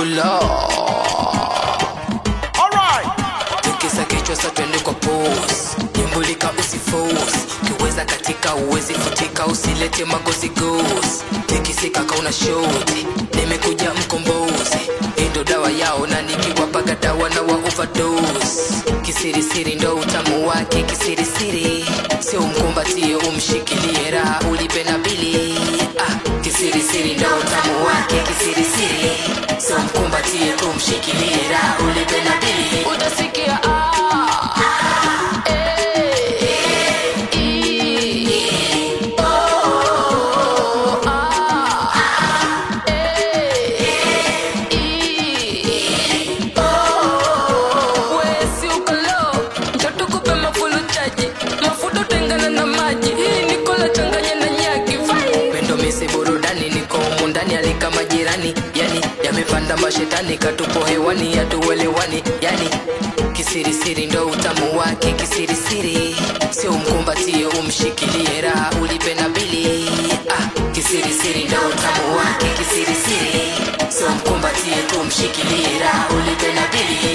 ukula. Alright. Tukisa kichwa sa twende kwa pose. Nyembulika usiforce. Kiweza katika uwezi futika, usilete magozi goes. Tikisika kauna shoti, nimekuja mkombozi. Ndo dawa yao na nikiwapaga dawa na wa overdose. Kisiri siri ndo utamu wake, kisiri siri. Sio mkumbatie umshikilie raha ulipe na bili. Kisiri siri ndo utamu wake, kisiri siri. Sio mkumbatie umshikilie raha ulipe na bili. Utasikia yani yamepanda mashetani katupo hewani yatuelewani yani kisiri siri ndo utamu wake kisiri siri sio mkumbatie umshikilie raha ulipe na bili kisiri siri ndo utamu wake kisiri siri sio mkumbatie umshikilie raha ulipe na bili